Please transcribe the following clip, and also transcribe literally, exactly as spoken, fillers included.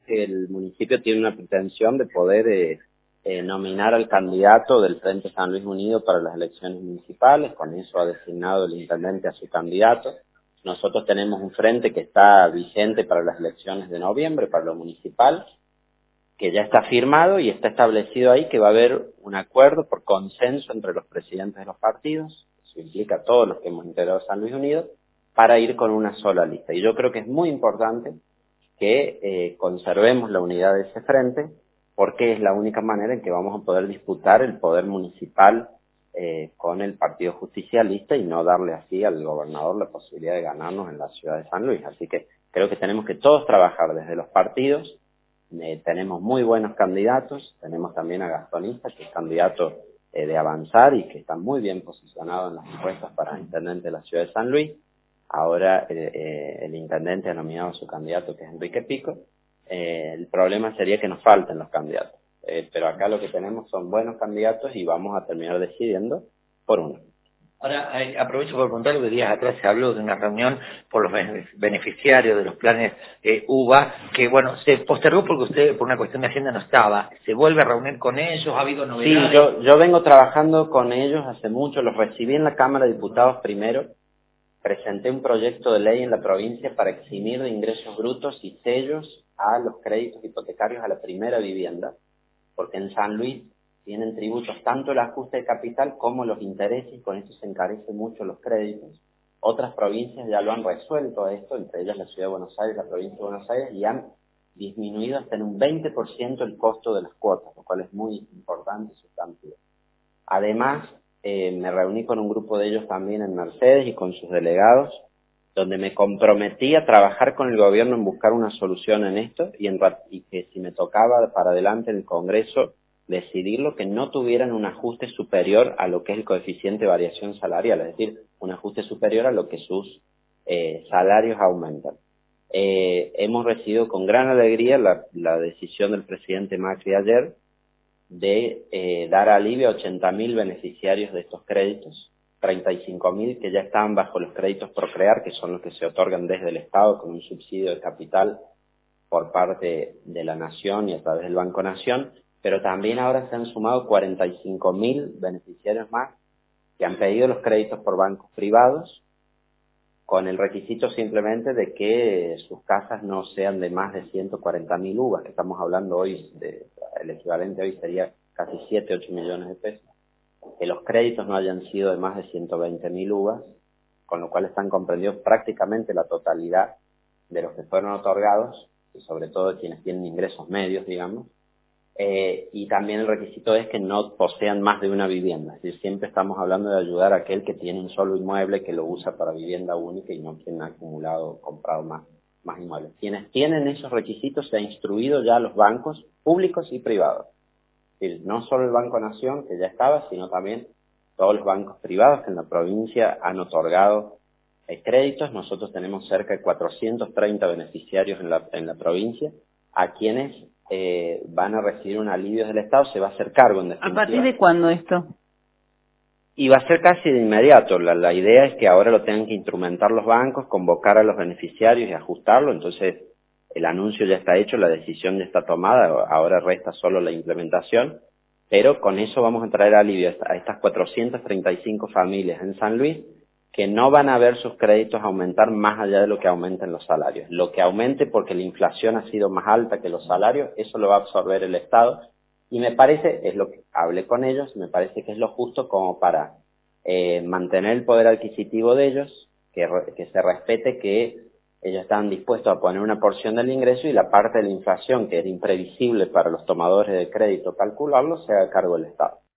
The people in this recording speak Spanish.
que el municipio tiene una pretensión de poder eh, eh, nominar al candidato del Frente San Luis Unido para las elecciones municipales. Con eso ha designado el intendente a su candidato. Nosotros tenemos un frente que está vigente para las elecciones de noviembre, para lo municipal, que ya está firmado y está establecido ahí que va a haber un acuerdo por consenso entre los presidentes de los partidos, eso implica a todos los que hemos integrado San Luis Unido, para ir con una sola lista. Y yo creo que es muy importante que eh, conservemos la unidad de ese frente, porque es la única manera en que vamos a poder disputar el poder municipal eh, con el Partido Justicialista y no darle así al gobernador la posibilidad de ganarnos en la ciudad de San Luis. Así que creo que tenemos que todos trabajar desde los partidos. Eh, tenemos muy buenos candidatos, tenemos también a Gastonista, que es candidato eh, de avanzar y que está muy bien posicionado en las encuestas para intendente de la ciudad de San Luis. Ahora eh, eh, el intendente ha nominado a su candidato, que es Enrique Pico. Eh, el problema sería que nos falten los candidatos. Eh, pero acá lo que tenemos son buenos candidatos y vamos a terminar decidiendo por uno. Ahora, eh, aprovecho por preguntar, que días atrás se habló de una reunión por los beneficiarios de los planes eh, U B A, que bueno, se postergó porque usted por una cuestión de agenda no estaba. ¿Se vuelve a reunir con ellos? ¿Ha habido novedades? Sí, yo, yo vengo trabajando con ellos hace mucho, los recibí en la Cámara de Diputados primero, presenté un proyecto de ley en la provincia para eximir de ingresos brutos y sellos a los créditos hipotecarios a la primera vivienda, porque en San Luis tienen tributos tanto el ajuste de capital como los intereses, y con eso se encarecen mucho los créditos. Otras provincias ya lo han resuelto esto, entre ellas la Ciudad de Buenos Aires, la provincia de Buenos Aires, y han disminuido hasta en un veinte por ciento el costo de las cuotas, lo cual es muy importante y sustantivo. Además, eh, me reuní con un grupo de ellos también en Mercedes y con sus delegados, donde me comprometí a trabajar con el gobierno en buscar una solución en esto y, en, y que si me tocaba para adelante en el Congreso decidirlo, que no tuvieran un ajuste superior a lo que es el coeficiente de variación salarial, es decir, un ajuste superior a lo que sus eh, salarios aumentan. Eh, hemos recibido con gran alegría la, la decisión del presidente Macri ayer de eh, dar alivio a ochenta mil beneficiarios de estos créditos, treinta y cinco mil que ya estaban bajo los créditos Procrear, que son los que se otorgan desde el Estado con un subsidio de capital por parte de la Nación y a través del Banco Nación, pero también ahora se han sumado cuarenta y cinco mil beneficiarios más que han pedido los créditos por bancos privados, con el requisito simplemente de que sus casas no sean de más de ciento cuarenta mil U V A, que estamos hablando hoy, de, el equivalente hoy sería casi siete, ocho millones de pesos, que los créditos no hayan sido de más de ciento veinte mil U V As, con lo cual están comprendidos prácticamente la totalidad de los que fueron otorgados, y sobre todo de quienes tienen ingresos medios, digamos, eh, y también el requisito es que no posean más de una vivienda, es decir, siempre estamos hablando de ayudar a aquel que tiene un solo inmueble que lo usa para vivienda única y no quien ha acumulado, comprado más, más inmuebles. Quienes tienen esos requisitos se ha instruido ya a los bancos públicos y privados, es decir, no solo el Banco Nación, que ya estaba, sino también todos los bancos privados que en la provincia han otorgado eh, créditos. Nosotros tenemos cerca de cuatrocientos treinta beneficiarios en la, en la provincia, a quienes eh, van a recibir un alivio del Estado, se va a hacer cargo en definitiva. ¿A partir de cuándo esto? Y va a ser casi de inmediato. La, la idea es que ahora lo tengan que instrumentar los bancos, convocar a los beneficiarios y ajustarlo. Entonces, el anuncio ya está hecho, la decisión ya está tomada, ahora resta solo la implementación. Pero con eso vamos a traer alivio a estas cuatrocientas treinta y cinco familias en San Luis, que no van a ver sus créditos aumentar más allá de lo que aumenten los salarios. Lo que aumente porque la inflación ha sido más alta que los salarios, eso lo va a absorber el Estado. Y me parece, es lo que hablé con ellos, me parece que es lo justo como para eh, mantener el poder adquisitivo de ellos, que, que se respete que ellos están dispuestos a poner una porción del ingreso y la parte de la inflación, que era imprevisible para los tomadores de crédito calcularlo, se haga cargo del Estado.